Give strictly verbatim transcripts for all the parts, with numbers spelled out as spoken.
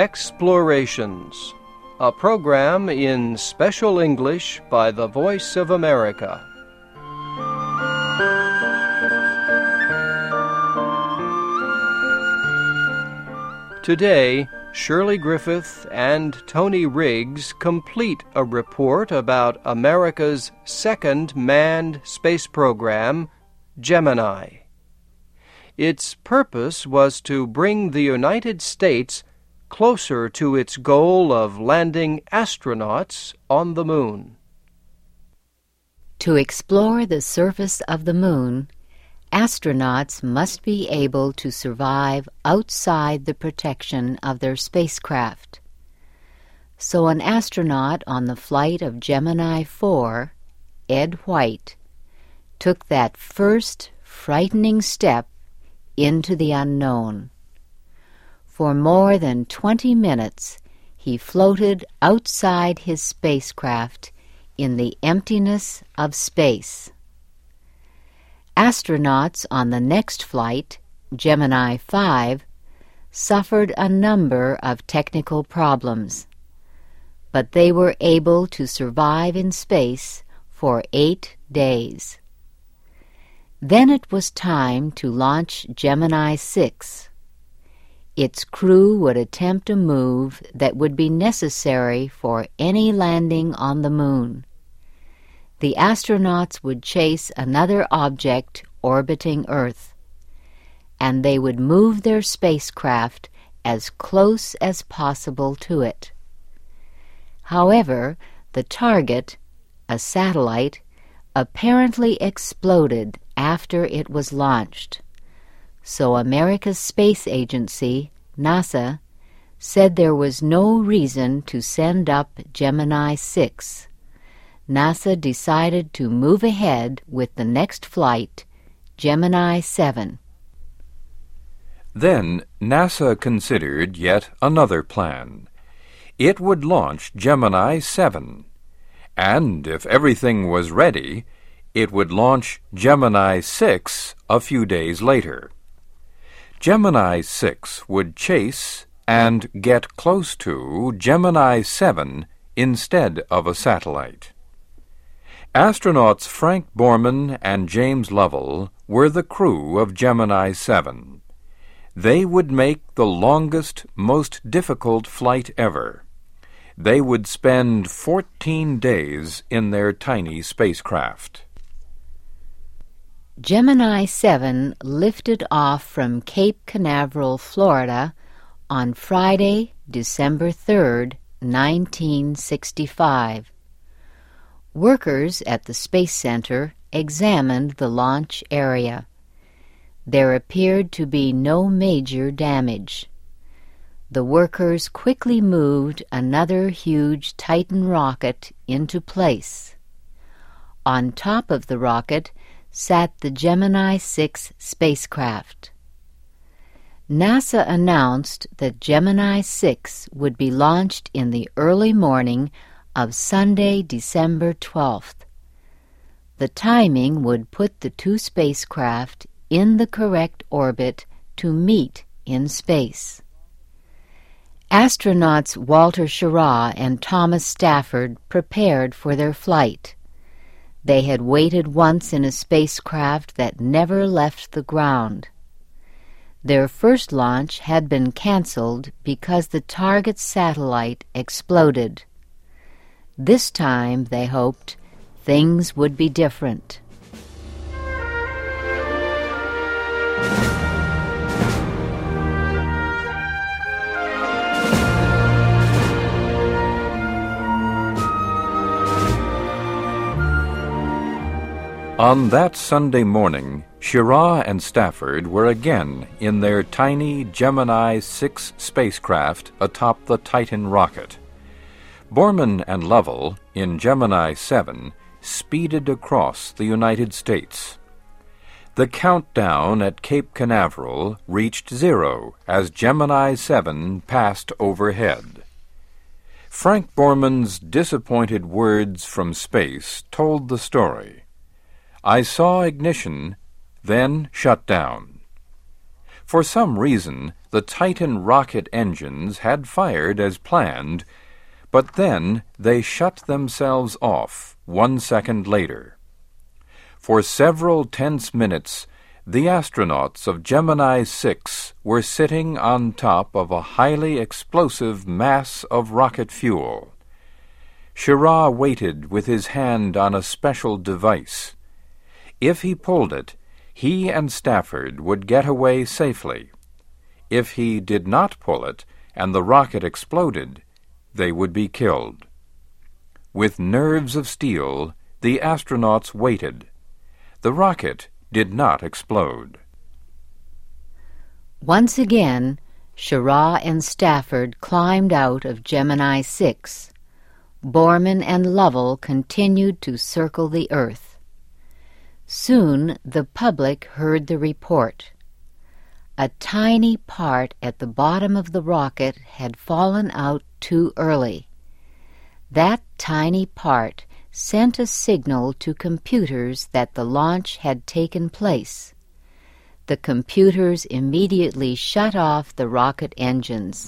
Explorations, a program in special English by the Voice of America. Today, Shirley Griffith and Tony Riggs complete a report about America's second manned space program, Gemini. Its purpose was to bring the United States closer to its goal of landing astronauts on the moon. To explore the surface of the moon, astronauts must be able to survive outside the protection of their spacecraft. So an astronaut on the flight of Gemini four, Ed White, took that first frightening step into the unknown. For more than twenty minutes, he floated outside his spacecraft in the emptiness of space. Astronauts on the next flight, Gemini five, suffered a number of technical problems, but they were able to survive in space for eight days. Then it was time to launch Gemini six. Its crew would attempt a move that would be necessary for any landing on the moon. The astronauts would chase another object orbiting Earth, and they would move their spacecraft as close as possible to it. However, the target, a satellite, apparently exploded after it was launched. So America's space agency, NASA, said there was no reason to send up Gemini six. NASA decided to move ahead with the next flight, Gemini seven. Then NASA considered yet another plan. It would launch Gemini seven, and if everything was ready, it would launch Gemini six a few days later. Gemini six would chase and get close to Gemini seven instead of a satellite. Astronauts Frank Borman and James Lovell were the crew of Gemini seven. They would make the longest, most difficult flight ever. They would spend fourteen days in their tiny spacecraft. Gemini seven lifted off from Cape Canaveral, Florida, on Friday, December third, nineteen sixty-five. Workers at the Space Center examined the launch area. There appeared to be no major damage. The workers quickly moved another huge Titan rocket into place. On top of the rocket sat the Gemini six spacecraft. NASA announced that Gemini six would be launched in the early morning of Sunday, December twelfth. The timing would put the two spacecraft in the correct orbit to meet in space. Astronauts Walter Schirra and Thomas Stafford prepared for their flight. They had waited once in a spacecraft that never left the ground. Their first launch had been canceled because the target satellite exploded. This time, they hoped, things would be different. On that Sunday morning, Schirra and Stafford were again in their tiny Gemini six spacecraft atop the Titan rocket. Borman and Lovell, in Gemini seven, speeded across the United States. The countdown at Cape Canaveral reached zero as Gemini seven passed overhead. Frank Borman's disappointed words from space told the story. I saw ignition, then shut down. For some reason, the Titan rocket engines had fired as planned, but then they shut themselves off one second later. For several tense minutes, the astronauts of Gemini six were sitting on top of a highly explosive mass of rocket fuel. Schirra waited with his hand on a special device. If he pulled it, he and Stafford would get away safely. If he did not pull it, and the rocket exploded, they would be killed. With nerves of steel, the astronauts waited. The rocket did not explode. Once again, Schirra and Stafford climbed out of Gemini six. Borman and Lovell continued to circle the Earth. Soon the public heard the report. A tiny part at the bottom of the rocket had fallen out too early. That tiny part sent a signal to computers that the launch had taken place. The computers immediately shut off the rocket engines.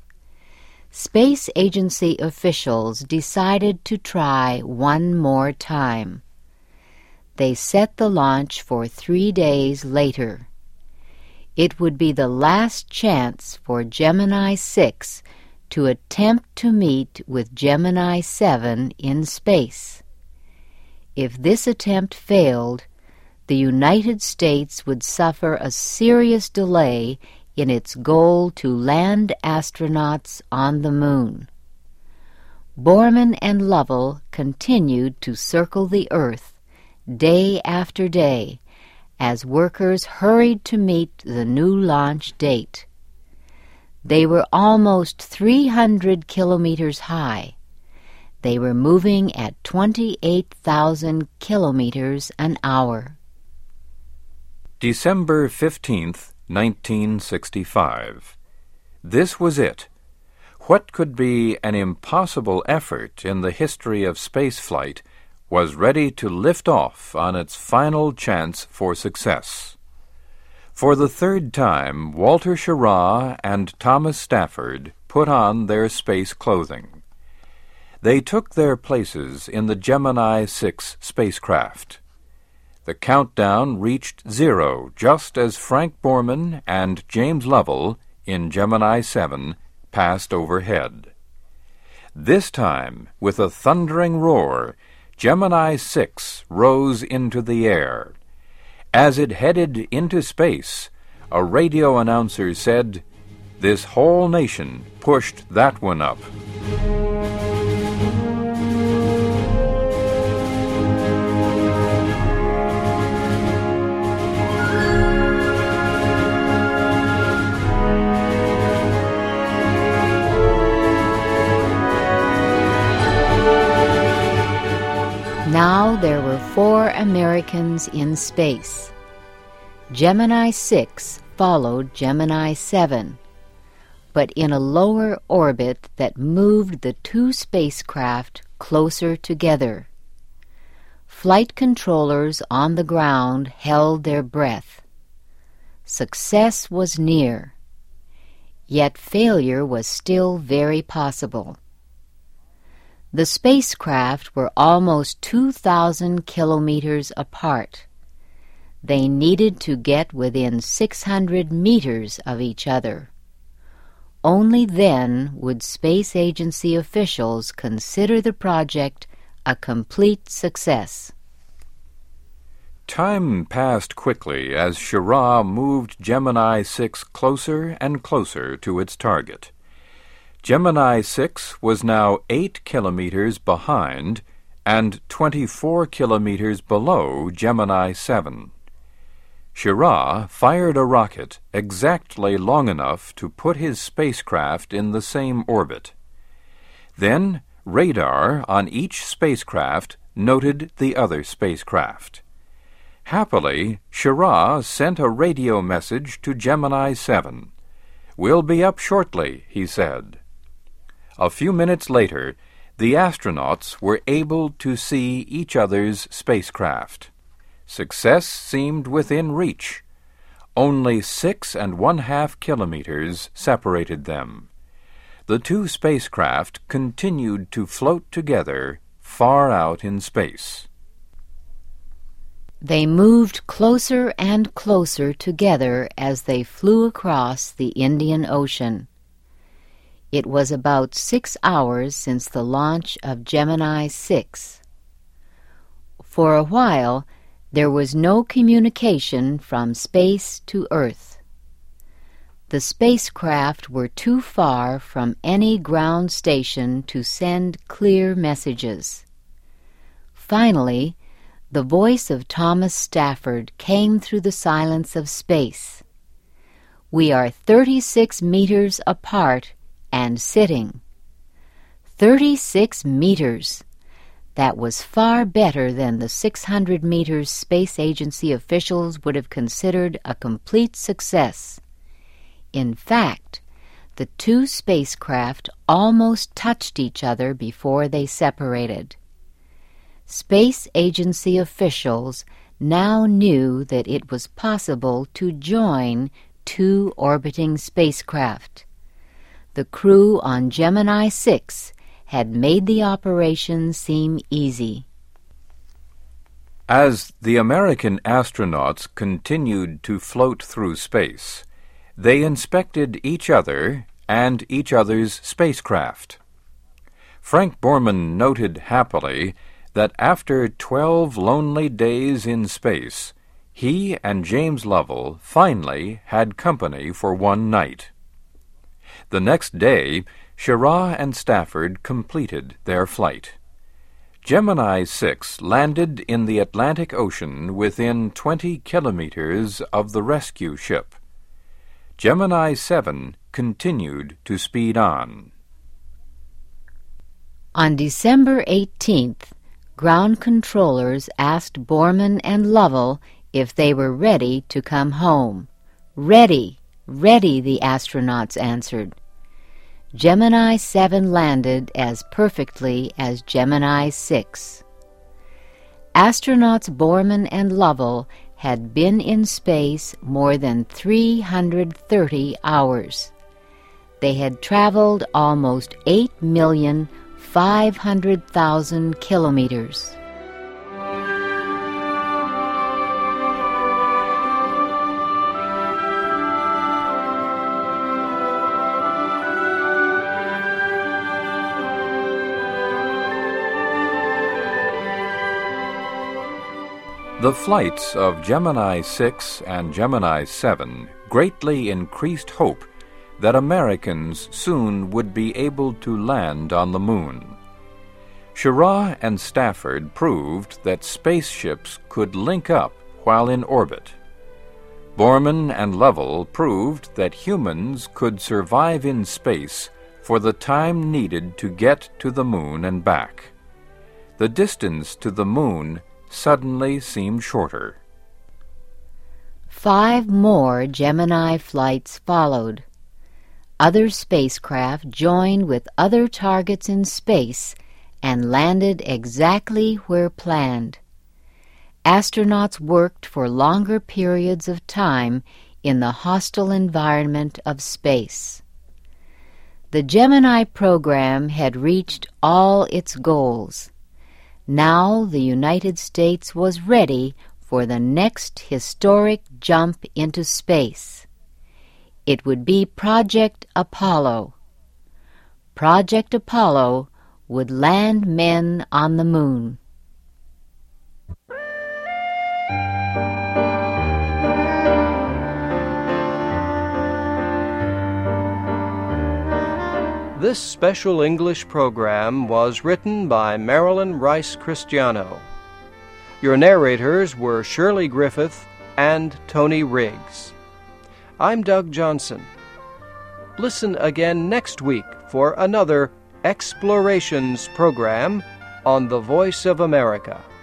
Space Agency officials decided to try one more time. They set the launch for three days later. It would be the last chance for Gemini six to attempt to meet with Gemini seven in space. If this attempt failed, the United States would suffer a serious delay in its goal to land astronauts on the moon. Borman and Lovell continued to circle the Earth day after day as workers hurried to meet the new launch date. They were almost three hundred kilometers high. They were moving at twenty-eight thousand kilometers an hour. December fifteenth, nineteen sixty-five. This was it. What could be an impossible effort in the history of spaceflight was ready to lift off on its final chance for success. For the third time, Walter Schirra and Thomas Stafford put on their space clothing. They took their places in the Gemini six spacecraft. The countdown reached zero just as Frank Borman and James Lovell in Gemini seven passed overhead. This time, with a thundering roar, Gemini six rose into the air. As it headed into space, a radio announcer said, "This whole nation pushed that one up." Now there were four Americans in space. Gemini six followed Gemini seven, but in a lower orbit that moved the two spacecraft closer together. Flight controllers on the ground held their breath. Success was near, yet failure was still very possible. The spacecraft were almost two thousand kilometers apart. They needed to get within six hundred meters of each other. Only then would Space Agency officials consider the project a complete success. Time passed quickly as Schirra moved Gemini six closer and closer to its target. Gemini six was now eight kilometers behind and twenty-four kilometers below Gemini seven. Schirra fired a rocket exactly long enough to put his spacecraft in the same orbit. Then radar on each spacecraft noted the other spacecraft. Happily, Schirra sent a radio message to Gemini seven. "We'll be up shortly," he said. A few minutes later, the astronauts were able to see each other's spacecraft. Success seemed within reach. Only six and one-half kilometers separated them. The two spacecraft continued to float together far out in space. They moved closer and closer together as they flew across the Indian Ocean. It was about six hours since the launch of Gemini six. For a while, there was no communication from space to Earth. The spacecraft were too far from any ground station to send clear messages. Finally, the voice of Thomas Stafford came through the silence of space. "We are thirty-six meters apart and sitting." Thirty-six meters! That was far better than the six hundred meters Space Agency officials would have considered a complete success. In fact, the two spacecraft almost touched each other before they separated. Space Agency officials now knew that it was possible to join two orbiting spacecraft. The crew on Gemini six had made the operation seem easy. As the American astronauts continued to float through space, they inspected each other and each other's spacecraft. Frank Borman noted happily that after twelve lonely days in space, he and James Lovell finally had company for one night. The next day, Schirra and Stafford completed their flight. Gemini six landed in the Atlantic Ocean within twenty kilometers of the rescue ship. Gemini seven continued to speed on. On December eighteenth, ground controllers asked Borman and Lovell if they were ready to come home. "Ready, ready," the astronauts answered. Gemini seven landed as perfectly as Gemini six. Astronauts Borman and Lovell had been in space more than three hundred thirty hours. They had traveled almost eight million five hundred thousand kilometers. The flights of Gemini six and Gemini seven greatly increased hope that Americans soon would be able to land on the moon. Schirra and Stafford proved that spaceships could link up while in orbit. Borman and Lovell proved that humans could survive in space for the time needed to get to the moon and back. The distance to the moon suddenly seemed shorter. Five more Gemini flights followed. Other spacecraft joined with other targets in space and landed exactly where planned. Astronauts worked for longer periods of time in the hostile environment of space. The Gemini program had reached all its goals. Now the United States was ready for the next historic jump into space. It would be Project Apollo. Project Apollo would land men on the moon. This special English program was written by Marilyn Rice Cristiano. Your narrators were Shirley Griffith and Tony Riggs. I'm Doug Johnson. Listen again next week for another Explorations program on the Voice of America.